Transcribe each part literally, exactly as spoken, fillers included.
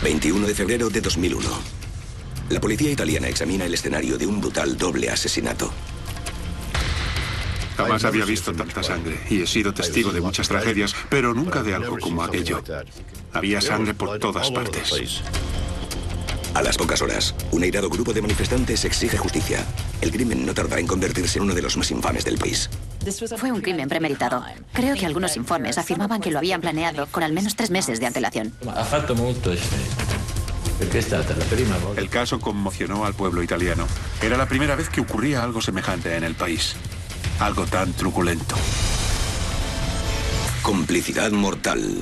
veintiuno de febrero de dos mil uno. La policía italiana examina el escenario de un brutal doble asesinato. Jamás había visto tanta sangre y he sido testigo de muchas tragedias, pero nunca de algo como aquello. Había sangre por todas partes. A las pocas horas, un airado grupo de manifestantes exige justicia. El crimen no tardará en convertirse en uno de los más infames del país. Fue un crimen premeditado. Creo que algunos informes afirmaban que lo habían planeado con al menos tres meses de antelación. El caso conmocionó al pueblo italiano. Era la primera vez que ocurría algo semejante en el país. Algo tan truculento. Complicidad mortal.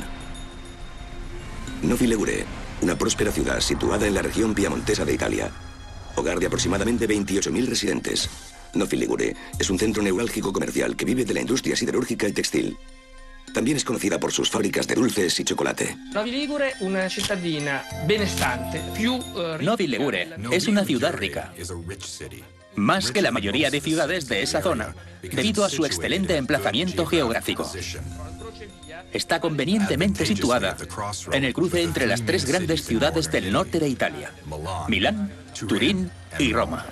Novi Ligure, una próspera ciudad situada en la región piamontesa de Italia. Hogar de aproximadamente veintiocho mil residentes. Novi Ligure es un centro neurálgico comercial que vive de la industria siderúrgica y textil. También es conocida por sus fábricas de dulces y chocolate. Novi Ligure, una cittadina benestante, più uh, Novi Ligure es una ciudad rica, más que la mayoría de ciudades de esa zona, debido a su excelente emplazamiento geográfico. Está convenientemente situada en el cruce entre las tres grandes ciudades del norte de Italia: Milán, Turín y Roma.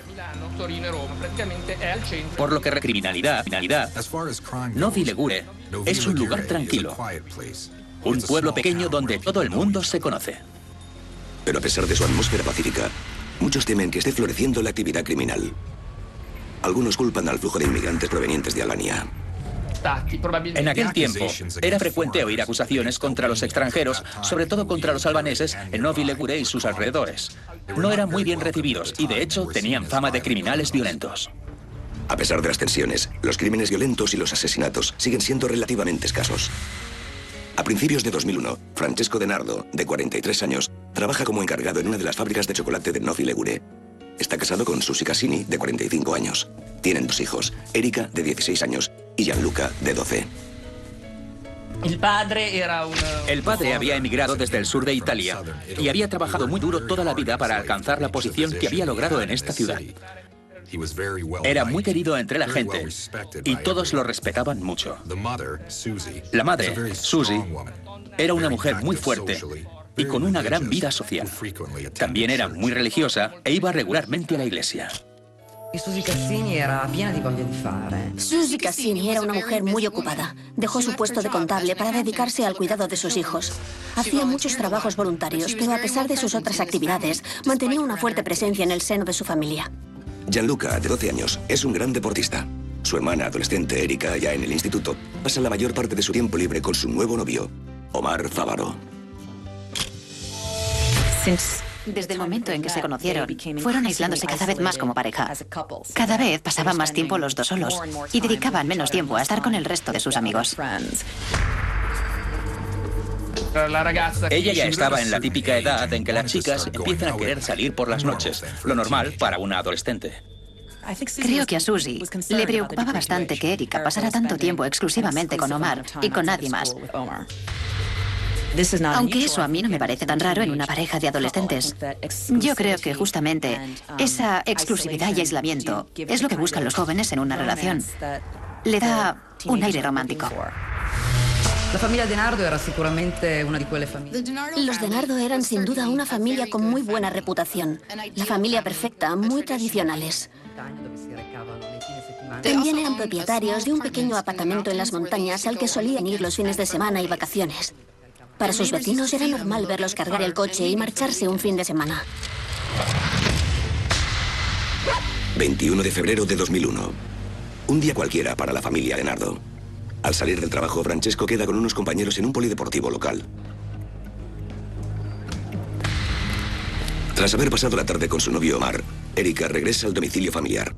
Por lo que recriminalidad, criminalidad, Novi Ligure es un lugar tranquilo, un pueblo pequeño donde todo el mundo se conoce. Pero a pesar de su atmósfera pacífica, muchos temen que esté floreciendo la actividad criminal. Algunos culpan al flujo de inmigrantes provenientes de Albania. En aquel tiempo, era frecuente oír acusaciones contra los extranjeros, sobre todo contra los albaneses, en Novi Ligure y sus alrededores. No eran muy bien recibidos y, de hecho, tenían fama de criminales violentos. A pesar de las tensiones, los crímenes violentos y los asesinatos siguen siendo relativamente escasos. A principios de dos mil uno, Francesco De Nardo, de cuarenta y tres años, trabaja como encargado en una de las fábricas de chocolate de Novi Ligure. Está casado con Susi Cassini, de cuarenta y cinco años. Tienen dos hijos, Erika, de dieciséis años, y Gianluca, de doce. El padre era un... El padre había emigrado desde el sur de Italia y había trabajado muy duro toda la vida para alcanzar la posición que había logrado en esta ciudad. Era muy querido entre la gente y todos lo respetaban mucho. La madre, Susie, era una mujer muy fuerte y con una gran vida social. También era muy religiosa e iba regularmente a la iglesia. Susi Cassini era piena di voglia di fare. Susi Cassini era una mujer muy ocupada. Dejó su puesto de contable para dedicarse al cuidado de sus hijos. Hacía muchos trabajos voluntarios, pero a pesar de sus otras actividades, mantenía una fuerte presencia en el seno de su familia. Gianluca, de doce años, es un gran deportista. Su hermana adolescente, Erika, ya en el instituto, pasa la mayor parte de su tiempo libre con su nuevo novio, Omar Favaro. Desde el momento en que se conocieron, fueron aislándose cada vez más como pareja. Cada vez pasaban más tiempo los dos solos y dedicaban menos tiempo a estar con el resto de sus amigos. Ella ya estaba en la típica edad en que las chicas empiezan a querer salir por las noches, lo normal para una adolescente. Creo que a Susie le preocupaba bastante que Erika pasara tanto tiempo exclusivamente con Omar y con nadie más. Aunque eso a mí no me parece tan raro en una pareja de adolescentes. Yo creo que justamente esa exclusividad y aislamiento es lo que buscan los jóvenes en una relación. Le da un aire romántico. La familia De Nardo era seguramente una de quelle famiglie. Los De Nardo eran sin duda una familia con muy buena reputación. La familia perfecta, muy tradicionales. También eran propietarios de un pequeño apartamento en las montañas al que solían ir los fines de semana y vacaciones. Para sus vecinos era normal verlos cargar el coche y marcharse un fin de semana. veintiuno de febrero de dos mil uno. Un día cualquiera para la familia De Nardo. Al salir del trabajo, Francesco queda con unos compañeros en un polideportivo local. Tras haber pasado la tarde con su novio Omar, Erika regresa al domicilio familiar.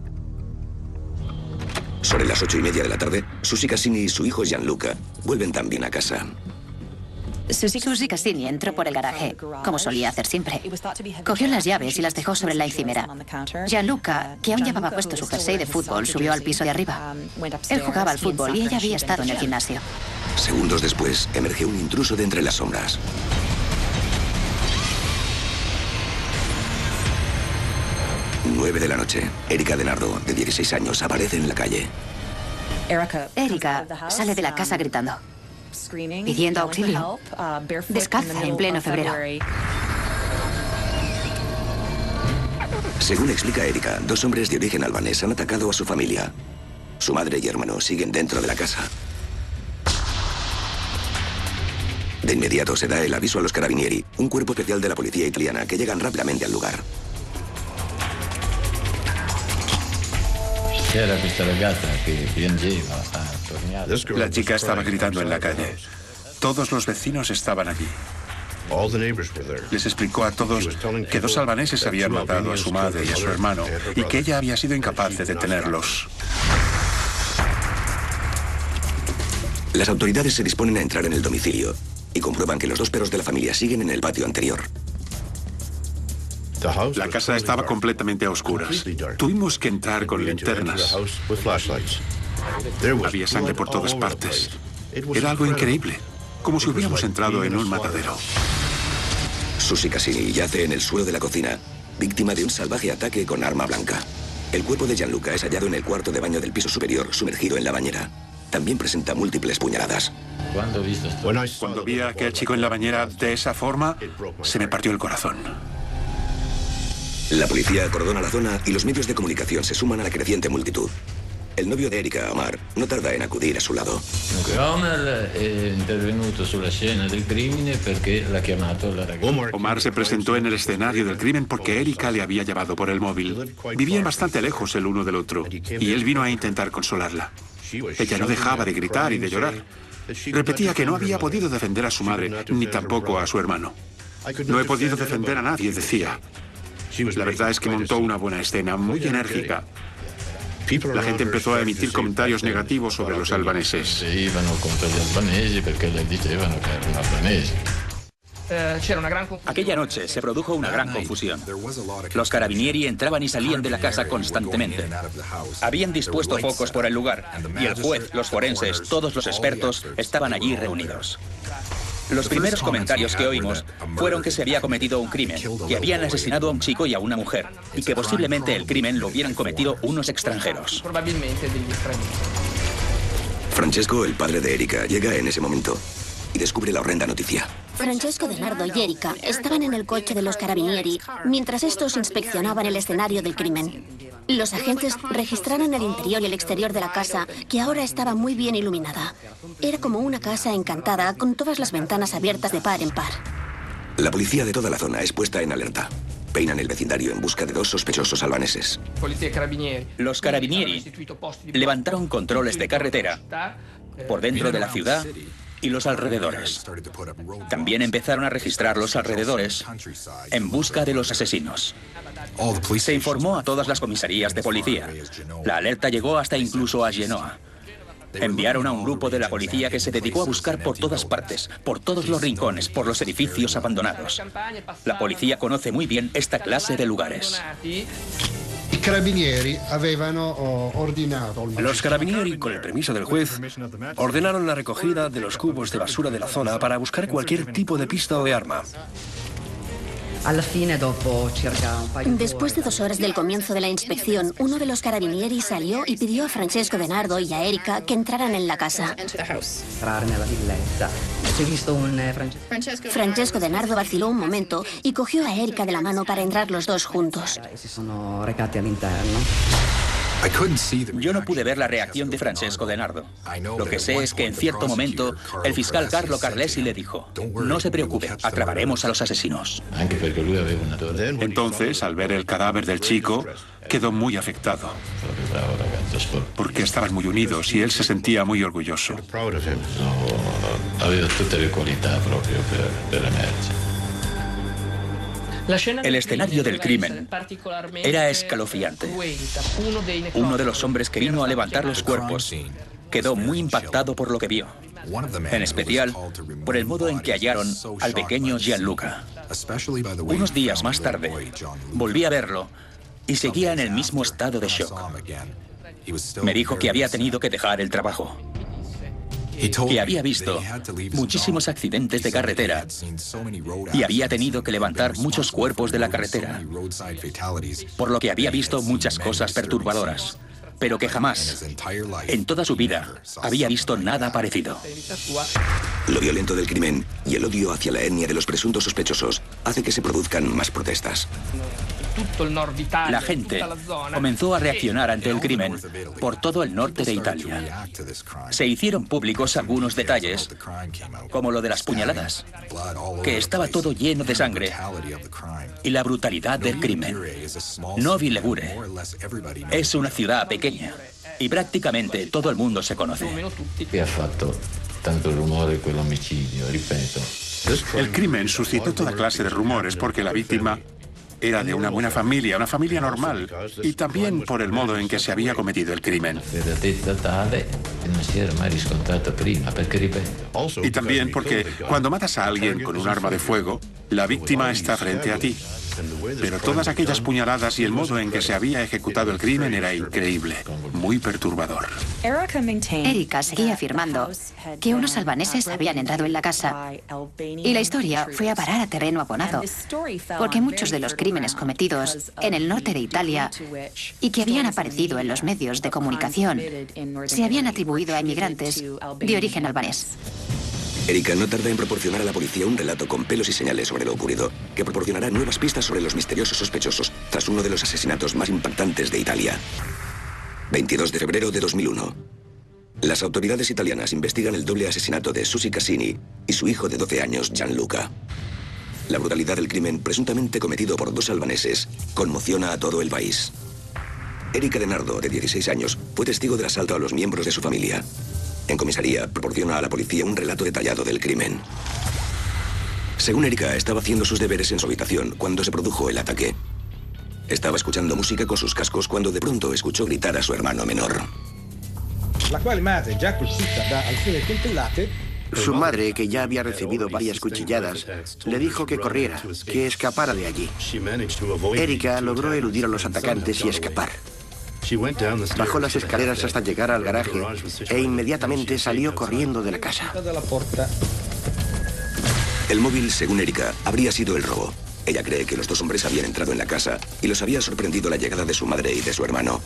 Sobre las ocho y media de la tarde, Susi Cassini y su hijo Gianluca vuelven también a casa. Susi Cassini entró por el garaje, como solía hacer siempre. Cogió las llaves y las dejó sobre la encimera. Gianluca, que aún llevaba puesto su jersey de fútbol, subió al piso de arriba. Él jugaba al fútbol y ella había estado en el gimnasio. Segundos después, emerge un intruso de entre las sombras. nueve de la noche. Erika De Nardo, de dieciséis años, aparece en la calle. Erika sale de la casa gritando, pidiendo auxilio, descalza en pleno febrero. Según explica Erika, dos hombres de origen albanés han atacado a su familia. Su madre y hermano siguen dentro de la casa. De inmediato se da el aviso a los carabinieri, un cuerpo especial de la policía italiana, que llegan rápidamente al lugar. La chica estaba gritando en la calle. Todos los vecinos estaban allí. Les explicó a todos que dos albaneses habían matado a su madre y a su hermano y que ella había sido incapaz de detenerlos. Las autoridades se disponen a entrar en el domicilio y comprueban que los dos perros de la familia siguen en el patio anterior. La casa estaba completamente a oscuras. Tuvimos que entrar con linternas. Había sangre por todas partes. Era algo increíble, como si hubiéramos entrado en un matadero. Susie Cassini yace en el suelo de la cocina, víctima de un salvaje ataque con arma blanca. El cuerpo de Gianluca es hallado en el cuarto de baño del piso superior, sumergido en la bañera. También presenta múltiples puñaladas. Cuando vi a aquel chico en la bañera de esa forma, se me partió el corazón. La policía acordona la zona y los medios de comunicación se suman a la creciente multitud. El novio de Erika, Omar, no tarda en acudir a su lado. Omar è intervenuto sulla scena del crimine perché l'ha chiamato la ragazza. Omar se presentó en el escenario del crimen porque Erika le había llamado por el móvil. Vivían bastante lejos el uno del otro y él vino a intentar consolarla. Ella no dejaba de gritar y de llorar. Repetía que no había podido defender a su madre, ni tampoco a su hermano. No he podido defender a nadie, decía. La verdad es que montó una buena escena, muy enérgica. La gente empezó a emitir comentarios negativos sobre los albaneses. Aquella noche se produjo una gran confusión. Los carabinieri entraban y salían de la casa constantemente. Habían dispuesto focos por el lugar y el juez, los forenses, todos los expertos estaban allí reunidos. Los primeros comentarios que oímos fueron que se había cometido un crimen, que habían asesinado a un chico y a una mujer, y que posiblemente el crimen lo hubieran cometido unos extranjeros. Francesco, el padre de Erika, llega en ese momento y descubre la horrenda noticia. Francesco Denardo y Erika estaban en el coche de los carabinieri mientras estos inspeccionaban el escenario del crimen. Los agentes registraron el interior y el exterior de la casa, que ahora estaba muy bien iluminada. Era como una casa encantada, con todas las ventanas abiertas de par en par. La policía de toda la zona es puesta en alerta. Peinan el vecindario en busca de dos sospechosos albaneses. Los carabinieri levantaron controles de carretera por dentro de la ciudad y los alrededores. También empezaron a registrar los alrededores en busca de los asesinos. Se informó a todas las comisarías de policía. La alerta llegó hasta incluso a Genoa. Enviaron a un grupo de la policía que se dedicó a buscar por todas partes, por todos los rincones, por los edificios abandonados. La policía conoce muy bien esta clase de lugares. Los carabinieri, con el permiso del juez, ordenaron la recogida de los cubos de basura de la zona para buscar cualquier tipo de pista o de arma. Después de dos horas del comienzo de la inspección, uno de los carabinieri salió y pidió a Francesco Denardo y a Erika que entraran en la casa. Francesco Denardo vaciló un momento y cogió a Erika de la mano para entrar los dos juntos. Yo no pude ver la reacción de Francesco Denardo. Lo que sé es que en cierto momento el fiscal Carlo Carlesi le dijo: no se preocupe, atraparemos a los asesinos. Entonces, al ver el cadáver del chico, quedó muy afectado. Porque estaban muy unidos y él se sentía muy orgulloso. El escenario del crimen era escalofriante. Uno de los hombres que vino a levantar los cuerpos quedó muy impactado por lo que vio, en especial por el modo en que hallaron al pequeño Gianluca. Unos días más tarde, volví a verlo y seguía en el mismo estado de shock. Me dijo que había tenido que dejar el trabajo, que había visto muchísimos accidentes de carretera y había tenido que levantar muchos cuerpos de la carretera, por lo que había visto muchas cosas perturbadoras, pero que jamás, en toda su vida, había visto nada parecido. Lo violento del crimen y el odio hacia la etnia de los presuntos sospechosos hace que se produzcan más protestas. La gente comenzó a reaccionar ante el crimen por todo el norte de Italia. Se hicieron públicos algunos detalles, como lo de las puñaladas, que estaba todo lleno de sangre, y la brutalidad del crimen. Novi Ligure es una ciudad pequeña y prácticamente todo el mundo se conoce. ¿Qué ha fatto tanto rumore quell'omicidio? Ripeto. El crimen suscitó toda clase de rumores porque la víctima era de una buena familia, una familia normal, y también por el modo en que se había cometido el crimen. Y también porque cuando matas a alguien con un arma de fuego, la víctima está frente a ti. Pero todas aquellas puñaladas y el modo en que se había ejecutado el crimen era increíble, muy perturbador. Erika seguía afirmando que unos albaneses habían entrado en la casa y la historia fue a parar a terreno abonado, porque muchos de los crímenes cometidos en el norte de Italia y que habían aparecido en los medios de comunicación se habían atribuido a inmigrantes de origen albanés. Erika no tarda en proporcionar a la policía un relato con pelos y señales sobre lo ocurrido, que proporcionará nuevas pistas sobre los misteriosos sospechosos tras uno de los asesinatos más impactantes de Italia. veintidós de febrero de dos mil uno. Las autoridades italianas investigan el doble asesinato de Susi Cassini y su hijo de doce años, Gianluca. La brutalidad del crimen, presuntamente cometido por dos albaneses, conmociona a todo el país. Erika De Nardo, de dieciséis años, fue testigo del asalto a los miembros de su familia. En comisaría, proporciona a la policía un relato detallado del crimen. Según Erika, estaba haciendo sus deberes en su habitación cuando se produjo el ataque. Estaba escuchando música con sus cascos cuando de pronto escuchó gritar a su hermano menor. Su madre, que ya había recibido varias cuchilladas, le dijo que corriera, que escapara de allí. Erika logró eludir a los atacantes y escapar. Bajó las escaleras hasta llegar al garaje e inmediatamente salió corriendo de la casa. El móvil, según Erika, habría sido el robo. Ella cree que los dos hombres habían entrado en la casa y los había sorprendido la llegada de su madre y de su hermano.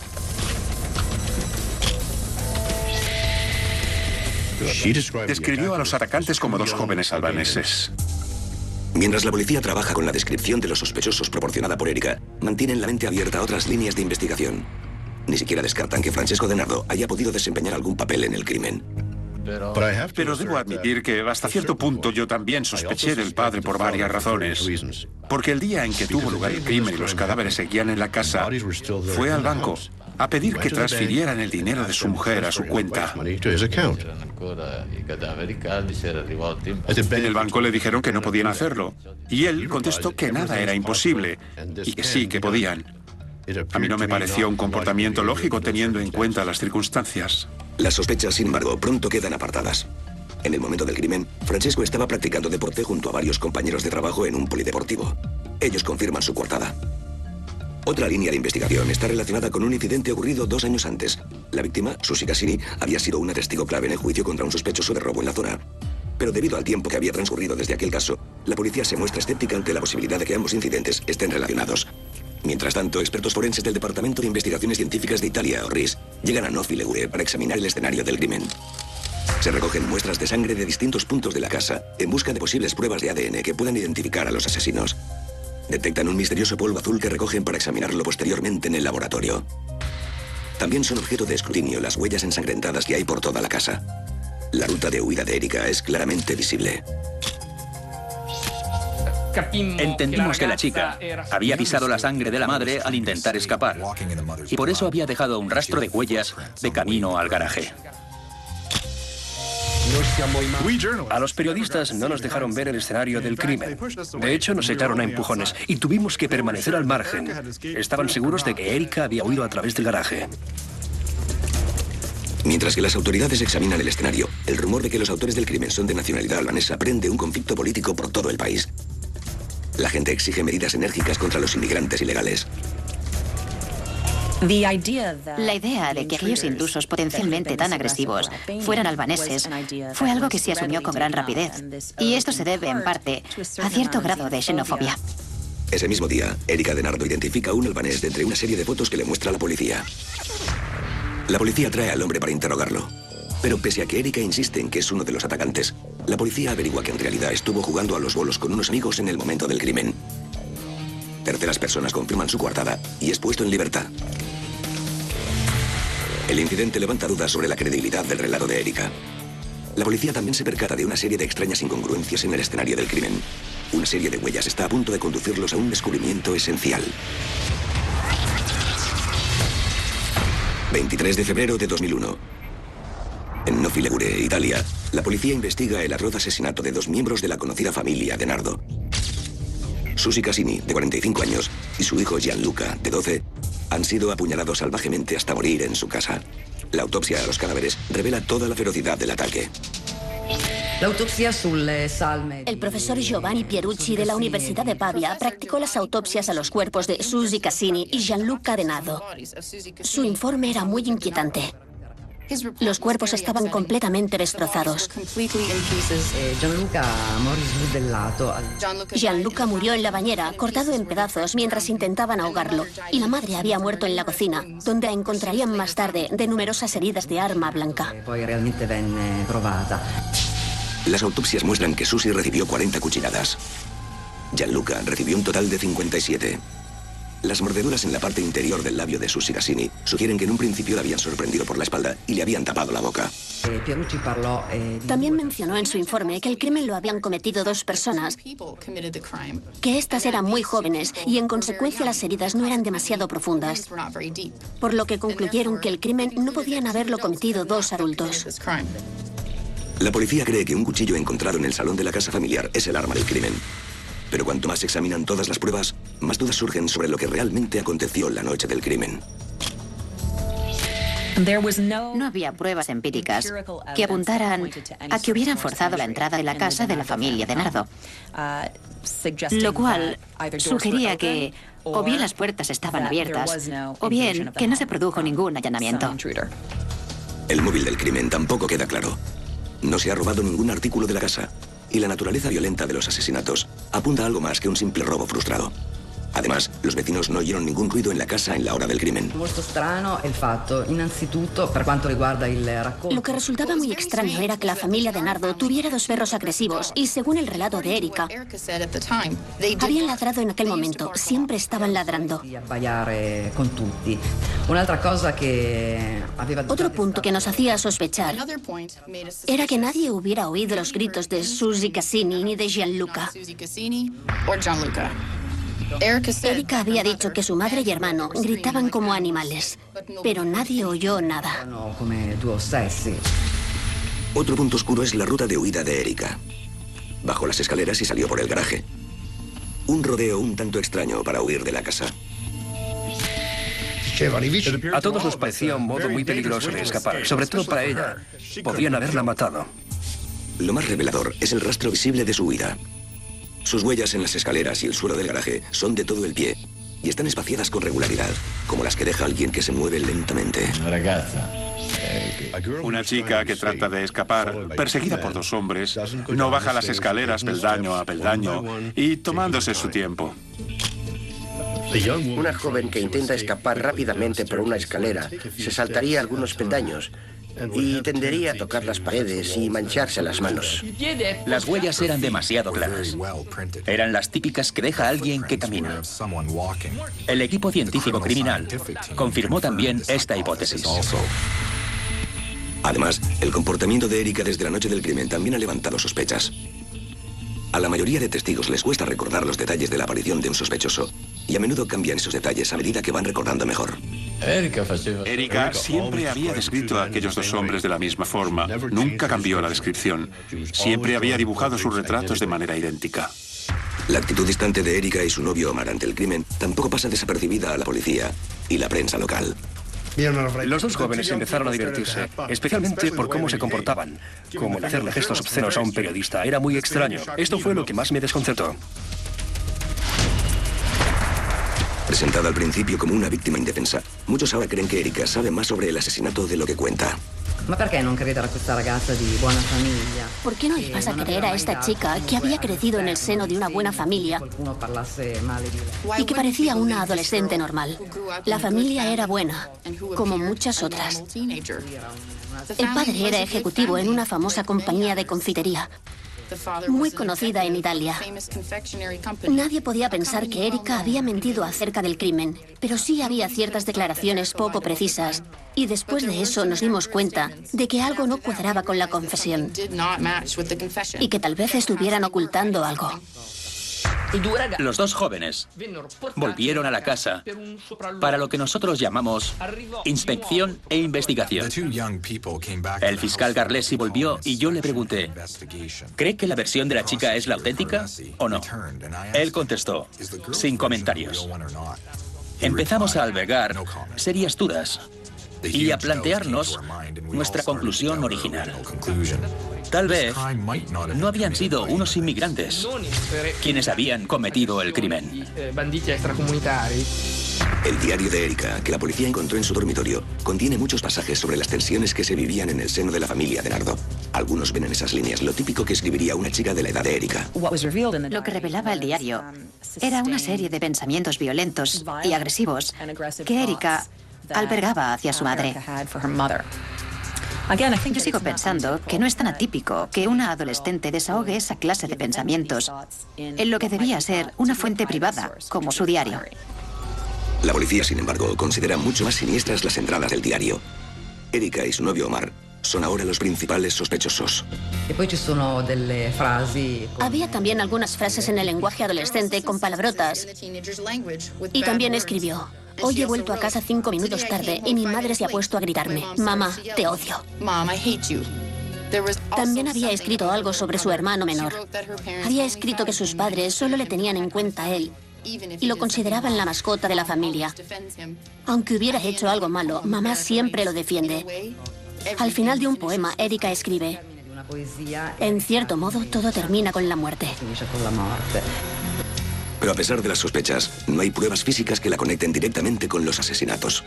Describió a los atacantes como dos jóvenes albaneses. Mientras la policía trabaja con la descripción de los sospechosos proporcionada por Erika, mantienen la mente abierta a otras líneas de investigación. Ni siquiera descartan que Francesco De Nardo haya podido desempeñar algún papel en el crimen. Pero debo admitir que hasta cierto punto yo también sospeché del padre por varias razones. Porque el día en que tuvo lugar el crimen y los cadáveres seguían en la casa, fue al banco a pedir que transfirieran el dinero de su mujer a su cuenta. En el banco le dijeron que no podían hacerlo, y él contestó que nada era imposible, y que sí que podían. A mí no me pareció un comportamiento lógico teniendo en cuenta las circunstancias. Las sospechas, sin embargo, pronto quedan apartadas. En el momento del crimen, Francesco estaba practicando deporte junto a varios compañeros de trabajo en un polideportivo. Ellos confirman su coartada. Otra línea de investigación está relacionada con un incidente ocurrido dos años antes. La víctima, Susi Cassini, había sido una testigo clave en el juicio contra un sospechoso de robo en la zona. Pero debido al tiempo que había transcurrido desde aquel caso, la policía se muestra escéptica ante la posibilidad de que ambos incidentes estén relacionados. Mientras tanto, expertos forenses del Departamento de Investigaciones Científicas de Italia, o R I S, llegan a Novi Ligure para examinar el escenario del crimen. Se recogen muestras de sangre de distintos puntos de la casa en busca de posibles pruebas de A D N que puedan identificar a los asesinos. Detectan un misterioso polvo azul que recogen para examinarlo posteriormente en el laboratorio. También son objeto de escrutinio las huellas ensangrentadas que hay por toda la casa. La ruta de huida de Erika es claramente visible. Entendimos que la chica había pisado la sangre de la madre al intentar escapar y por eso había dejado un rastro de huellas de camino al garaje. A los periodistas no nos dejaron ver el escenario del crimen. De hecho, nos echaron a empujones y tuvimos que permanecer al margen. Estaban seguros de que Erika había huido a través del garaje. Mientras que las autoridades examinan el escenario, el rumor de que los autores del crimen son de nacionalidad albanesa prende un conflicto político por todo el país. La gente exige medidas enérgicas contra los inmigrantes ilegales. La idea de que aquellos intrusos potencialmente tan agresivos fueran albaneses fue algo que se asumió con gran rapidez. Y esto se debe, en parte, a cierto grado de xenofobia. Ese mismo día, Erika De Nardo identifica a un albanés de entre una serie de fotos que le muestra a la policía. La policía trae al hombre para interrogarlo. Pero pese a que Erika insiste en que es uno de los atacantes, la policía averigua que en realidad estuvo jugando a los bolos con unos amigos en el momento del crimen. Terceras personas confirman su coartada y es puesto en libertad. El incidente levanta dudas sobre la credibilidad del relato de Erika. La policía también se percata de una serie de extrañas incongruencias en el escenario del crimen. Una serie de huellas está a punto de conducirlos a un descubrimiento esencial. veintitrés de febrero de dos mil uno. En Novi Ligure, Italia, la policía investiga el atroz asesinato de dos miembros de la conocida familia de Nardo. Susi Cassini, de cuarenta y cinco años, y su hijo Gianluca, de doce, han sido apuñalados salvajemente hasta morir en su casa. La autopsia a los cadáveres revela toda la ferocidad del ataque. El profesor Giovanni Pierucci de la Universidad de Pavia practicó las autopsias a los cuerpos de Susi Cassini y Gianluca de Nardo. Su informe era muy inquietante. Los cuerpos estaban completamente destrozados. Gianluca murió en la bañera, cortado en pedazos mientras intentaban ahogarlo. Y la madre había muerto en la cocina, donde encontrarían más tarde de numerosas heridas de arma blanca. Las autopsias muestran que Susi recibió cuarenta cuchilladas. Gianluca recibió un total de cincuenta y siete. Las mordeduras en la parte interior del labio de Susi Cassini sugieren que en un principio la habían sorprendido por la espalda y le habían tapado la boca. También mencionó en su informe que el crimen lo habían cometido dos personas, que estas eran muy jóvenes y en consecuencia las heridas no eran demasiado profundas, por lo que concluyeron que el crimen no podían haberlo cometido dos adultos. La policía cree que un cuchillo encontrado en el salón de la casa familiar es el arma del crimen. Pero cuanto más examinan todas las pruebas, más dudas surgen sobre lo que realmente aconteció la noche del crimen. No había pruebas empíricas que apuntaran a que hubieran forzado la entrada de la casa de la familia de Nardo, lo cual sugería que o bien las puertas estaban abiertas o bien que no se produjo ningún allanamiento. El móvil del crimen tampoco queda claro. No se ha robado ningún artículo de la casa. Y la naturaleza violenta de los asesinatos apunta a algo más que un simple robo frustrado. Además, los vecinos no oyeron ningún ruido en la casa en la hora del crimen. Lo que resultaba muy extraño era que la familia de Nardo tuviera dos perros agresivos y, según el relato de Erika, habían ladrado en aquel momento. Siempre estaban ladrando. Otro punto que nos hacía sospechar era que nadie hubiera oído los gritos de Susi Cassini ni de Gianluca. Erika había dicho que su madre y hermano gritaban como animales, pero nadie oyó nada. Otro punto oscuro es la ruta de huida de Erika. Bajó las escaleras y salió por el garaje. Un rodeo un tanto extraño para huir de la casa. A todos nos parecía un modo muy peligroso de escapar, sobre todo para ella. Podrían haberla matado. Lo más revelador es el rastro visible de su huida. Sus huellas en las escaleras y el suelo del garaje son de todo el pie y están espaciadas con regularidad, como las que deja alguien que se mueve lentamente. Una chica que trata de escapar, perseguida por dos hombres, no baja las escaleras peldaño a peldaño y tomándose su tiempo. Una joven que intenta escapar rápidamente por una escalera se saltaría algunos peldaños y tendería a tocar las paredes y mancharse las manos. Las huellas eran demasiado claras. Eran las típicas que deja alguien que camina. El equipo científico criminal confirmó también esta hipótesis. Además, el comportamiento de Erika desde la noche del crimen también ha levantado sospechas. A la mayoría de testigos les cuesta recordar los detalles de la aparición de un sospechoso, y a menudo cambian esos detalles a medida que van recordando mejor. Erika siempre había descrito a aquellos dos hombres de la misma forma. Nunca cambió la descripción. Siempre había dibujado sus retratos de manera idéntica. La actitud distante de Erika y su novio Omar ante el crimen tampoco pasa desapercibida a la policía y la prensa local. Los dos jóvenes empezaron a divertirse, especialmente por cómo se comportaban. Como el hacerle gestos obscenos a un periodista. Era muy extraño. Esto fue lo que más me desconcertó. Presentada al principio como una víctima indefensa, muchos ahora creen que Erika sabe más sobre el asesinato de lo que cuenta. ¿Por qué no le vas a creer a esta chica que había crecido en el seno de una buena familia y que parecía una adolescente normal? La familia era buena, como muchas otras. El padre era ejecutivo en una famosa compañía de confitería. muy conocida en Italia. Nadie podía pensar que Erika había mentido acerca del crimen, pero sí había ciertas declaraciones poco precisas. Y después de eso nos dimos cuenta de que algo no cuadraba con la confesión y que tal vez estuvieran ocultando algo. Los dos jóvenes volvieron a la casa para lo que nosotros llamamos inspección e investigación. El fiscal Garlesi volvió y yo le pregunté, ¿cree que la versión de la chica es la auténtica o no? Él contestó, sin comentarios. Empezamos a albergar serias dudas y a plantearnos nuestra conclusión original. Tal vez no habían sido unos inmigrantes quienes habían cometido el crimen. El diario de Erika, que la policía encontró en su dormitorio, contiene muchos pasajes sobre las tensiones que se vivían en el seno de la familia de Nardo. Algunos ven en esas líneas lo típico que escribiría una chica de la edad de Erika. Lo que revelaba el diario era una serie de pensamientos violentos y agresivos que Erika albergaba hacia su madre. Yo sigo pensando que no es tan atípico que una adolescente desahogue esa clase de pensamientos en lo que debía ser una fuente privada, como su diario. La policía, sin embargo, considera mucho más siniestras las entradas del diario. Erika y su novio Omar son ahora los principales sospechosos. Había también algunas frases en el lenguaje adolescente con palabrotas. Y también escribió, hoy he vuelto a casa cinco minutos tarde y mi madre se ha puesto a gritarme, mamá, te odio. También había escrito algo sobre su hermano menor. Había escrito que sus padres solo le tenían en cuenta a él y lo consideraban la mascota de la familia. Aunque hubiera hecho algo malo, mamá siempre lo defiende. Al final de un poema, Erika escribe, en cierto modo, todo termina con la muerte. Pero a pesar de las sospechas, no hay pruebas físicas que la conecten directamente con los asesinatos.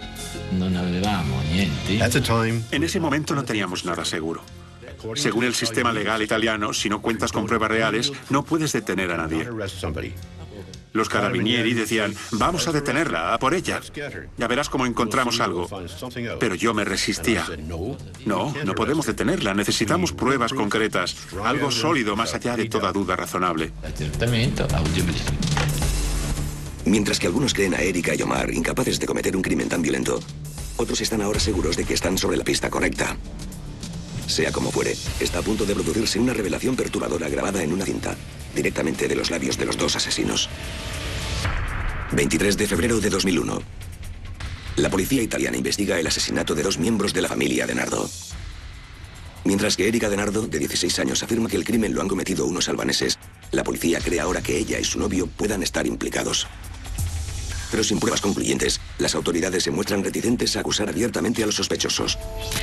En ese momento no teníamos nada seguro. Según el sistema legal italiano, si no cuentas con pruebas reales, no puedes detener a nadie. Los carabinieri decían, vamos a detenerla, a por ella. Ya verás cómo encontramos algo. Pero yo me resistía. No, no podemos detenerla. Necesitamos pruebas concretas. Algo sólido más allá de toda duda razonable. Mientras que algunos creen a Erika y Omar incapaces de cometer un crimen tan violento, otros están ahora seguros de que están sobre la pista correcta. Sea como fuere, está a punto de producirse una revelación perturbadora grabada en una cinta, directamente de los labios de los dos asesinos. veintitrés de febrero de dos mil uno. La policía italiana investiga el asesinato de dos miembros de la familia de Nardo. Mientras que Erika de Nardo, de dieciséis años, afirma que el crimen lo han cometido unos albaneses, la policía cree ahora que ella y su novio puedan estar implicados. Pero sin pruebas concluyentes, las autoridades se muestran reticentes a acusar abiertamente a los sospechosos.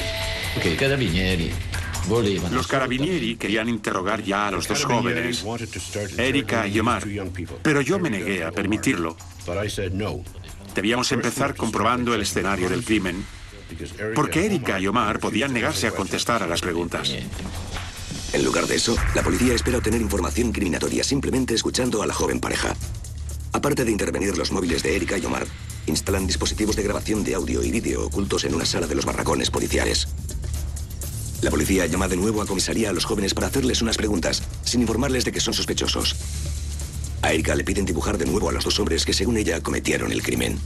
Los carabinieri querían interrogar ya a los dos jóvenes, Erika y Omar, pero yo me negué a permitirlo. Debíamos empezar comprobando el escenario del crimen, porque Erika y Omar podían negarse a contestar a las preguntas. En lugar de eso, la policía espera obtener información incriminatoria simplemente escuchando a la joven pareja. Aparte de intervenir los móviles de Erika y Omar, instalan dispositivos de grabación de audio y vídeo ocultos en una sala de los barracones policiales. La policía llama de nuevo a comisaría a los jóvenes para hacerles unas preguntas, sin informarles de que son sospechosos. A Erika le piden dibujar de nuevo a los dos hombres que, según ella, cometieron el crimen.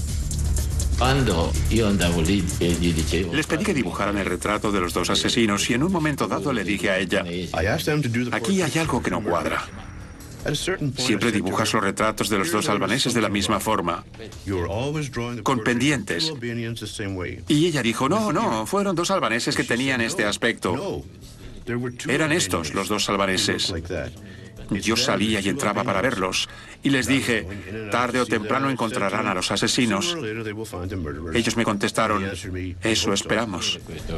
Les pedí que dibujaran el retrato de los dos asesinos y en un momento dado le dije a ella, aquí hay algo que no cuadra. Siempre dibujas los retratos de los dos albaneses de la misma forma, con pendientes. Y ella dijo, no, no, fueron dos albaneses que tenían este aspecto. Eran estos los dos albaneses. Yo salía y entraba para verlos, y les dije, tarde o temprano encontrarán a los asesinos. Ellos me contestaron, eso esperamos.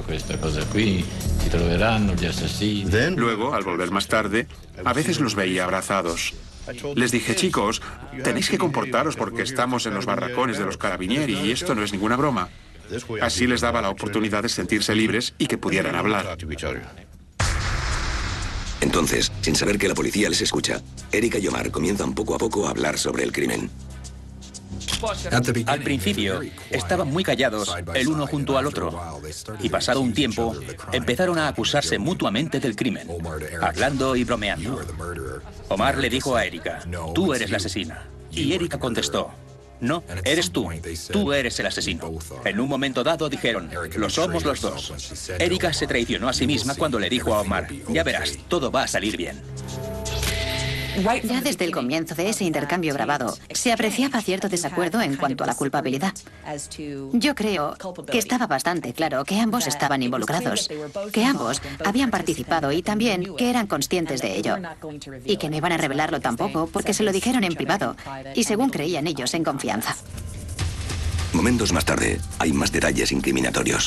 Luego, al volver más tarde, a veces los veía abrazados. Les dije, chicos, tenéis que comportaros porque estamos en los barracones de los carabinieri y esto no es ninguna broma. Así les daba la oportunidad de sentirse libres y que pudieran hablar. Entonces, sin saber que la policía les escucha, Erika y Omar comienzan poco a poco a hablar sobre el crimen. Al principio, estaban muy callados, el uno junto al otro. Y pasado un tiempo, empezaron a acusarse mutuamente del crimen, hablando y bromeando. Omar le dijo a Erika, tú eres la asesina. Y Erika contestó, no, eres tú. Tú eres el asesino. En un momento dado dijeron, lo somos los dos. Erika se traicionó a sí misma cuando le dijo a Omar, ya verás, todo va a salir bien. Ya desde el comienzo de ese intercambio grabado, se apreciaba cierto desacuerdo en cuanto a la culpabilidad. Yo creo que estaba bastante claro que ambos estaban involucrados, que ambos habían participado y también que eran conscientes de ello. Y que no iban a revelarlo tampoco porque se lo dijeron en privado y según creían ellos en confianza. Momentos más tarde, hay más detalles incriminatorios.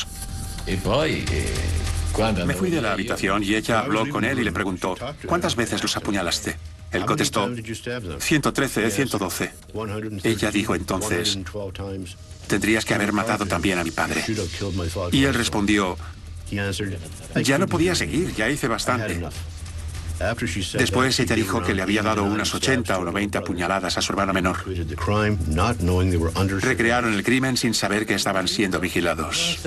Me fui de la habitación y ella habló con él y le preguntó, ¿cuántas veces los apuñalaste? Él contestó, ciento trece, ciento doce. Ella dijo entonces, tendrías que haber matado también a mi padre. Y él respondió, ya no podía seguir, ya hice bastante. Después ella dijo que le había dado unas ochenta o noventa puñaladas a su hermano menor. Recrearon el crimen sin saber que estaban siendo vigilados.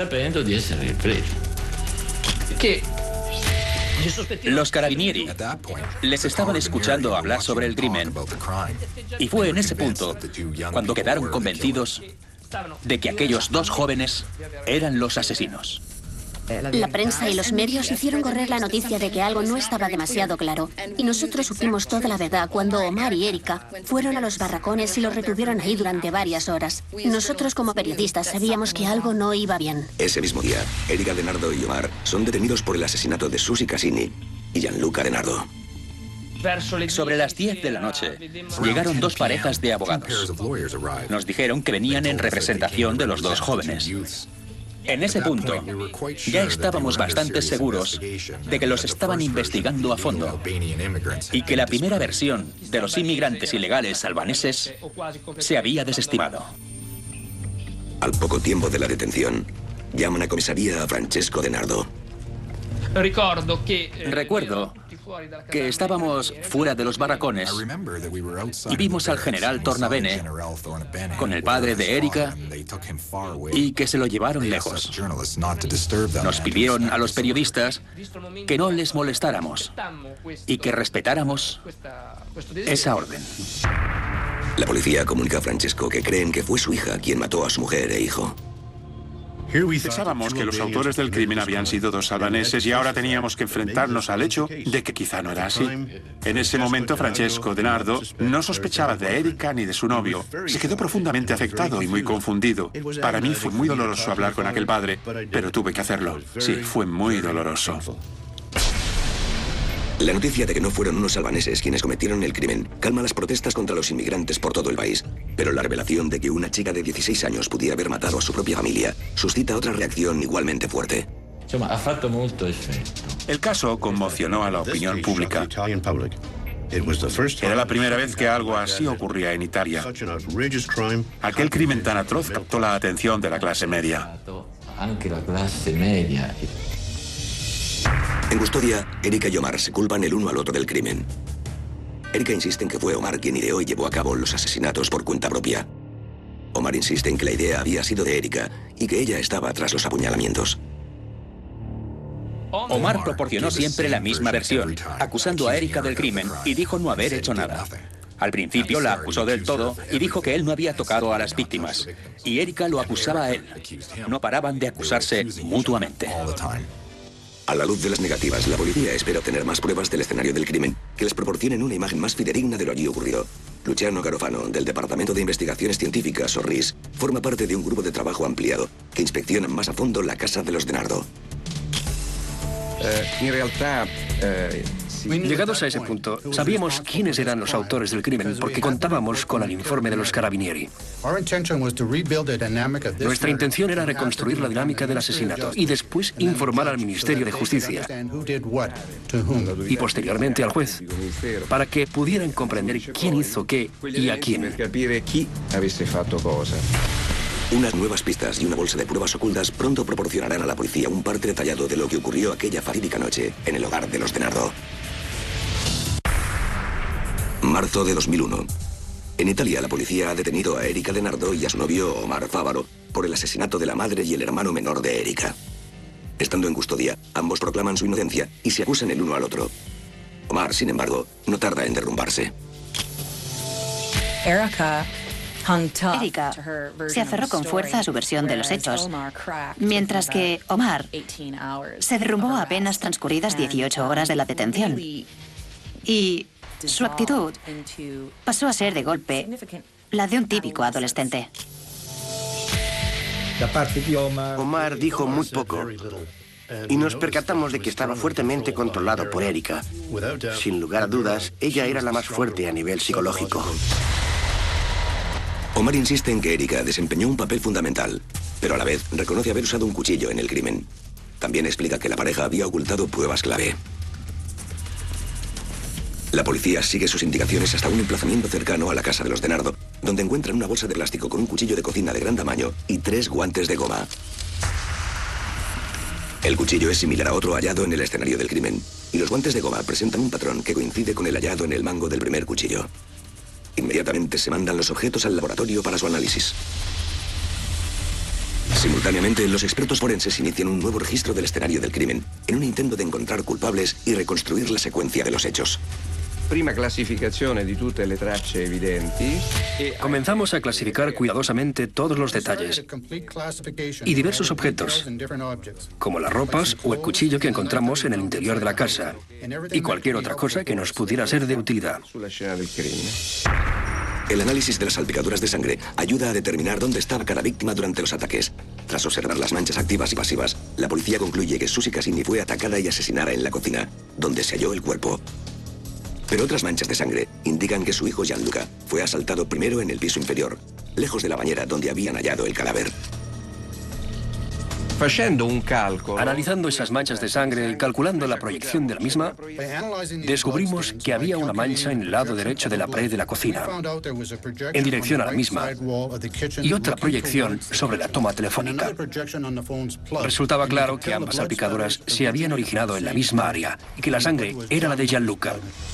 ¿Qué? Los carabinieri les estaban escuchando hablar sobre el crimen y fue en ese punto cuando quedaron convencidos de que aquellos dos jóvenes eran los asesinos. La prensa y los medios hicieron correr la noticia de que algo no estaba demasiado claro. Y nosotros supimos toda la verdad cuando Omar y Erika fueron a los barracones y los retuvieron ahí durante varias horas. Nosotros como periodistas sabíamos que algo no iba bien. Ese mismo día, Erika de Nardo y Omar son detenidos por el asesinato de Susi Cassini y Gianluca de Nardo. Sobre las diez de la noche, llegaron dos parejas de abogados. Nos dijeron que venían en representación de los dos jóvenes. En ese punto, ya estábamos bastante seguros de que los estaban investigando a fondo y que la primera versión de los inmigrantes ilegales albaneses se había desestimado. Al poco tiempo de la detención, llaman a comisaría a Francesco de Nardo. Recuerdo que estábamos fuera de los barracones y vimos al general Tornabene con el padre de Erika y que se lo llevaron lejos. Nos pidieron a los periodistas que no les molestáramos y que respetáramos esa orden. La policía comunica a Francesco que creen que fue su hija quien mató a su mujer e hijo. Pensábamos que los autores del crimen habían sido dos albaneses y ahora teníamos que enfrentarnos al hecho de que quizá no era así. En ese momento, Francesco de Nardo no sospechaba de Erika ni de su novio. Se quedó profundamente afectado y muy confundido. Para mí fue muy doloroso hablar con aquel padre, pero tuve que hacerlo. Sí, fue muy doloroso. La noticia de que no fueron unos albaneses quienes cometieron el crimen calma las protestas contra los inmigrantes por todo el país. Pero la revelación de que una chica de dieciséis años pudiera haber matado a su propia familia suscita otra reacción igualmente fuerte. El caso conmocionó a la opinión pública. Era la primera vez que algo así ocurría en Italia. Aquel crimen tan atroz captó la atención de la clase media. En custodia, Erika y Omar se culpan el uno al otro del crimen. Erika insiste en que fue Omar quien ideó y llevó a cabo los asesinatos por cuenta propia. Omar insiste en que la idea había sido de Erika y que ella estaba tras los apuñalamientos. Omar proporcionó siempre la misma versión, acusando a Erika del crimen y dijo no haber hecho nada. Al principio la acusó del todo y dijo que él no había tocado a las víctimas. Y Erika lo acusaba a él. No paraban de acusarse mutuamente. A la luz de las negativas, la policía espera obtener más pruebas del escenario del crimen que les proporcionen una imagen más fidedigna de lo allí ocurrido. Luciano Garofano, del Departamento de Investigaciones Científicas, o R I S, forma parte de un grupo de trabajo ampliado que inspecciona más a fondo la casa de los de Nardo. Uh, en realidad, uh... Llegados a ese punto, sabíamos quiénes eran los autores del crimen porque contábamos con el informe de los carabinieri. Nuestra intención era reconstruir la dinámica del asesinato y después informar al Ministerio de Justicia y posteriormente al juez para que pudieran comprender quién hizo qué y a quién. Unas nuevas pistas y una bolsa de pruebas ocultas pronto proporcionarán a la policía un parte detallado de lo que ocurrió aquella fatídica noche en el hogar de los de Nardo. Marzo de dos mil uno. En Italia, la policía ha detenido a Erika De Nardo y a su novio Omar Fávaro por el asesinato de la madre y el hermano menor de Erika. Estando en custodia, ambos proclaman su inocencia y se acusan el uno al otro. Omar, sin embargo, no tarda en derrumbarse. Erika se aferró con fuerza a su versión de los hechos, mientras que Omar se derrumbó apenas transcurridas dieciocho horas de la detención. Y su actitud pasó a ser, de golpe, la de un típico adolescente. Omar dijo muy poco y nos percatamos de que estaba fuertemente controlado por Erika. Sin lugar a dudas, ella era la más fuerte a nivel psicológico. Omar insiste en que Erika desempeñó un papel fundamental, pero a la vez reconoce haber usado un cuchillo en el crimen. También explica que la pareja había ocultado pruebas clave. La policía sigue sus indicaciones hasta un emplazamiento cercano a la casa de los De Nardo, donde encuentran una bolsa de plástico con un cuchillo de cocina de gran tamaño y tres guantes de goma. El cuchillo es similar a otro hallado en el escenario del crimen, y los guantes de goma presentan un patrón que coincide con el hallado en el mango del primer cuchillo. Inmediatamente se mandan los objetos al laboratorio para su análisis. Simultáneamente, los expertos forenses inician un nuevo registro del escenario del crimen, en un intento de encontrar culpables y reconstruir la secuencia de los hechos. Prima clasificazione di tutte le tracce evidenti. Comenzamos a clasificar cuidadosamente todos los detalles y diversos objetos, como las ropas o el cuchillo que encontramos en el interior de la casa y cualquier otra cosa que nos pudiera ser de utilidad. El análisis de las salpicaduras de sangre ayuda a determinar dónde estaba cada víctima durante los ataques. Tras observar las manchas activas y pasivas, la policía concluye que Susie Cassini fue atacada y asesinada en la cocina, donde se halló el cuerpo. Pero otras manchas de sangre indican que su hijo Gianluca fue asaltado primero en el piso inferior, lejos de la bañera donde habían hallado el cadáver. Analizando esas manchas de sangre y calculando la proyección de la misma, descubrimos que había una mancha en el lado derecho de la pared de la cocina, en dirección a la misma, y otra proyección sobre la toma telefónica. Resultaba claro que ambas salpicaduras se habían originado en la misma área y que la sangre era la de Gianluca.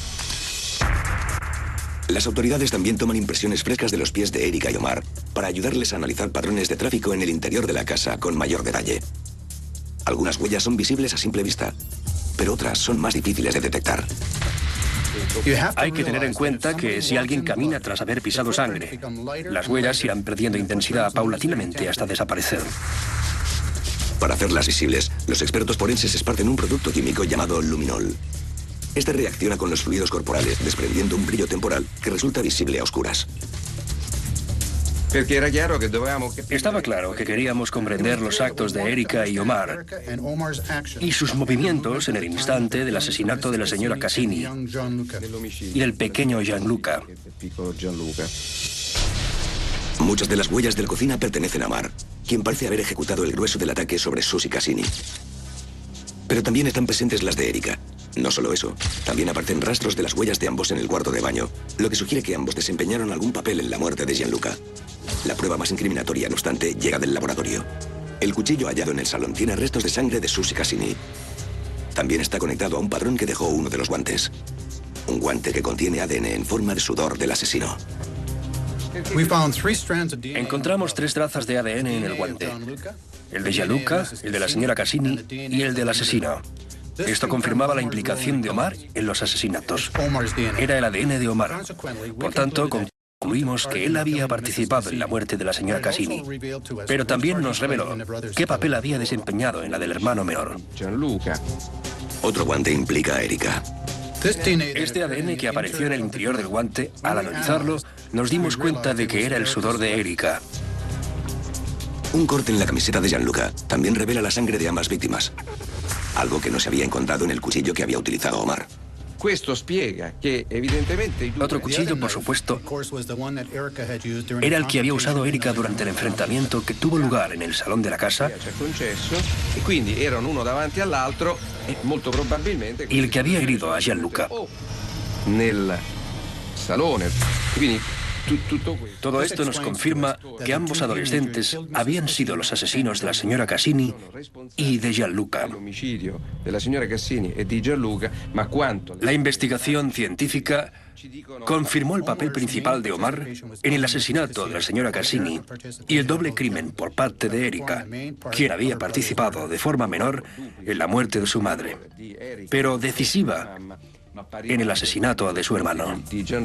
Las autoridades también toman impresiones frescas de los pies de Erika y Omar para ayudarles a analizar patrones de tráfico en el interior de la casa con mayor detalle. Algunas huellas son visibles a simple vista, pero otras son más difíciles de detectar. Hay que tener en cuenta que si alguien camina tras haber pisado sangre, las huellas irán perdiendo intensidad paulatinamente hasta desaparecer. Para hacerlas visibles, los expertos forenses esparcen un producto químico llamado luminol. Este reacciona con los fluidos corporales, desprendiendo un brillo temporal que resulta visible a oscuras. Estaba claro que queríamos comprender los actos de Erika y Omar y sus movimientos en el instante del asesinato de la señora Cassini y del pequeño Gianluca. Muchas de las huellas de la cocina pertenecen a Omar, quien parece haber ejecutado el grueso del ataque sobre Susie Cassini. Pero también están presentes las de Erika. No solo eso, también aparecen rastros de las huellas de ambos en el cuarto de baño, lo que sugiere que ambos desempeñaron algún papel en la muerte de Gianluca. La prueba más incriminatoria, no obstante, llega del laboratorio. El cuchillo hallado en el salón tiene restos de sangre de Susie Cassini. También está conectado a un padrón que dejó uno de los guantes. Un guante que contiene A D N en forma de sudor del asesino. Encontramos tres trazas de A D N en el guante. El de Gianluca, el de la señora Cassini y el del asesino. Esto confirmaba la implicación de Omar en los asesinatos. Era el A D N de Omar. Por tanto, concluimos que él había participado en la muerte de la señora Cassini. Pero también nos reveló qué papel había desempeñado en la del hermano menor. Otro guante implica a Erika. Este A D N que apareció en el interior del guante, al analizarlo, nos dimos cuenta de que era el sudor de Erika. Un corte en la camiseta de Gianluca también revela la sangre de ambas víctimas. Algo que no se había encontrado en el cuchillo que había utilizado Omar. Otro cuchillo, por supuesto, era el que había usado Erika durante el enfrentamiento que tuvo lugar en el salón de la casa y el que había herido a Gianluca. Todo esto nos confirma que ambos adolescentes habían sido los asesinos de la señora Cassini y de Gianluca. La investigación científica confirmó el papel principal de Omar en el asesinato de la señora Cassini y el doble crimen por parte de Erika, quien había participado de forma menor en la muerte de su madre, pero decisiva en el asesinato de su hermano.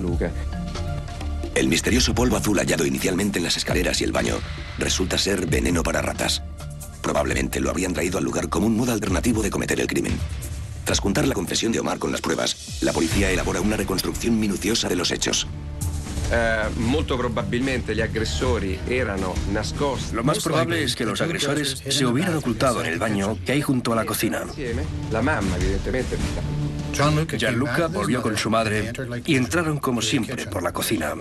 El misterioso polvo azul hallado inicialmente en las escaleras y el baño resulta ser veneno para ratas. Probablemente lo habrían traído al lugar como un modo alternativo de cometer el crimen. Tras juntar la confesión de Omar con las pruebas, la policía elabora una reconstrucción minuciosa de los hechos. Uh, molto probabilmente gli aggressori erano nascosti. Lo más probable es que los agresores se hubieran ocultado en el baño que hay junto a la cocina. La mamma, evidentemente. Gianluca volvió con su madre y entraron como siempre por la cocina.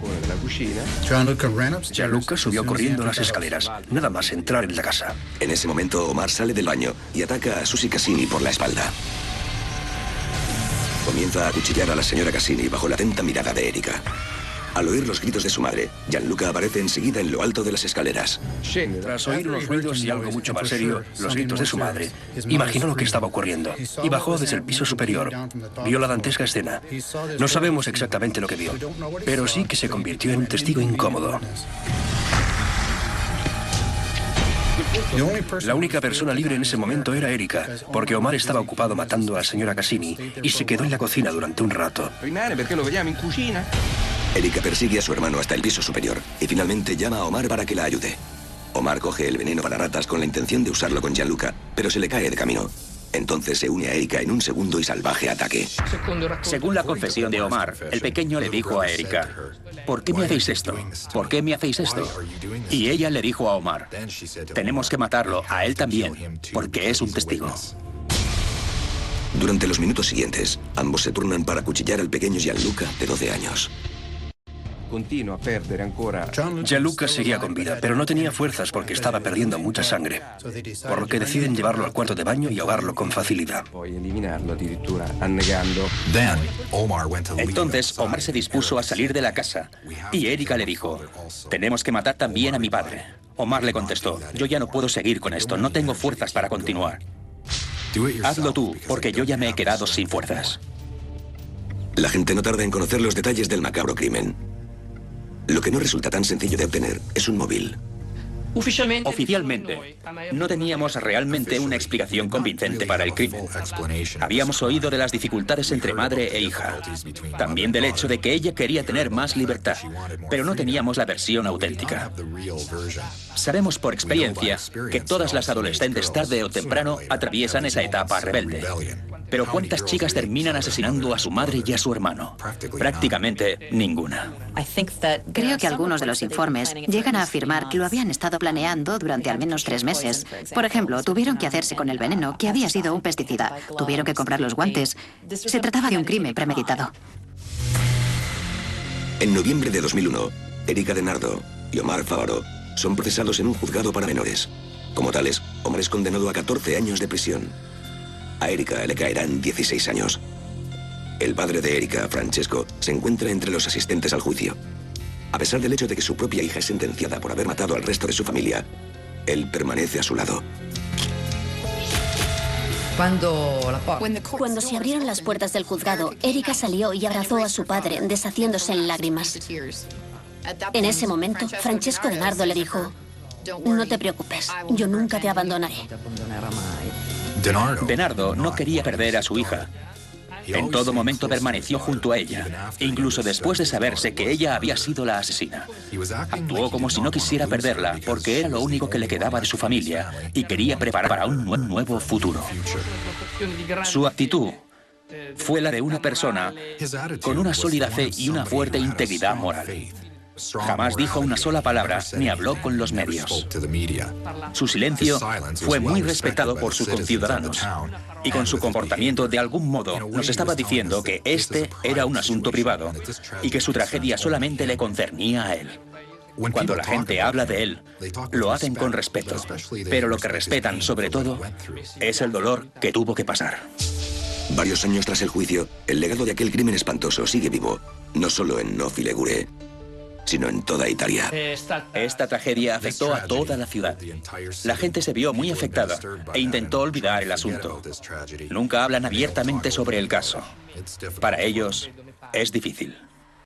Gianluca subió corriendo las escaleras, nada más entrar en la casa. En ese momento, Omar sale del baño y ataca a Susie Cassini por la espalda. Comienza a acuchillar a la señora Cassini bajo la atenta mirada de Erika. Al oír los gritos de su madre, Gianluca aparece enseguida en lo alto de las escaleras. Tras oír unos ruidos y algo mucho más serio, los gritos de su madre, imaginó lo que estaba ocurriendo y bajó desde el piso superior. Vio la dantesca escena. No sabemos exactamente lo que vio, pero sí que se convirtió en un testigo incómodo. La única persona libre en ese momento era Erika, porque Omar estaba ocupado matando a la señora Cassini y se quedó en la cocina durante un rato. Erika persigue a su hermano hasta el piso superior y finalmente llama a Omar para que la ayude. Omar coge el veneno para ratas con la intención de usarlo con Gianluca, pero se le cae de camino. Entonces se une a Erika en un segundo y salvaje ataque. Según la confesión de Omar, el pequeño le dijo a Erika: ¿por qué me hacéis esto? ¿Por qué me hacéis esto? Y ella le dijo a Omar: tenemos que matarlo, a él también, porque es un testigo. Durante los minutos siguientes, ambos se turnan para acuchillar al pequeño Gianluca de doce años. Gianluca seguía con vida, pero no tenía fuerzas porque estaba perdiendo mucha sangre, por lo que deciden llevarlo al cuarto de baño y ahogarlo con facilidad. Entonces Omar se dispuso a salir de la casa y Erika le dijo: tenemos que matar también a mi padre. Omar le contestó: yo ya no puedo seguir con esto, no tengo fuerzas para continuar. Hazlo tú, porque yo ya me he quedado sin fuerzas. La gente no tarda en conocer los detalles del macabro crimen. Lo que no resulta tan sencillo de obtener es un móvil. Oficialmente, no teníamos realmente una explicación convincente para el crimen. Habíamos oído de las dificultades entre madre e hija, también del hecho de que ella quería tener más libertad, pero no teníamos la versión auténtica. Sabemos por experiencia que todas las adolescentes tarde o temprano atraviesan esa etapa rebelde. Pero ¿cuántas chicas terminan asesinando a su madre y a su hermano? Prácticamente ninguna. Creo que algunos de los informes llegan a afirmar que lo habían estado planeando durante al menos tres meses. Por ejemplo, tuvieron que hacerse con el veneno, que había sido un pesticida. Tuvieron que comprar los guantes. Se trataba de un crimen premeditado. En noviembre de dos mil uno, Erika de Nardo y Omar Favaro son procesados en un juzgado para menores. Como tales, Omar es condenado a catorce años de prisión. A Erika le caerán dieciséis años. El padre de Erika, Francesco, se encuentra entre los asistentes al juicio. A pesar del hecho de que su propia hija es sentenciada por haber matado al resto de su familia, él permanece a su lado. Cuando se abrieron las puertas del juzgado, Erika salió y abrazó a su padre, deshaciéndose en lágrimas. En ese momento, Francesco de Nardo le dijo: no te preocupes, yo nunca te abandonaré. De Nardo no quería perder a su hija. En todo momento permaneció junto a ella, incluso después de saberse que ella había sido la asesina. Actuó como si no quisiera perderla, porque era lo único que le quedaba de su familia y quería preparar para un nuevo futuro. Su actitud fue la de una persona con una sólida fe y una fuerte integridad moral. Jamás dijo una sola palabra ni habló con los medios. Su silencio fue muy respetado por sus conciudadanos y con su comportamiento de algún modo nos estaba diciendo que este era un asunto privado y que su tragedia solamente le concernía a él. Cuando la gente habla de él, lo hacen con respeto, pero lo que respetan sobre todo es el dolor que tuvo que pasar. Varios años tras el juicio, el legado de aquel crimen espantoso sigue vivo, no solo en Novi Ligure, sino en toda Italia. Esta tragedia afectó a toda la ciudad. La gente se vio muy afectada e intentó olvidar el asunto. Nunca hablan abiertamente sobre el caso. Para ellos, Es difícil.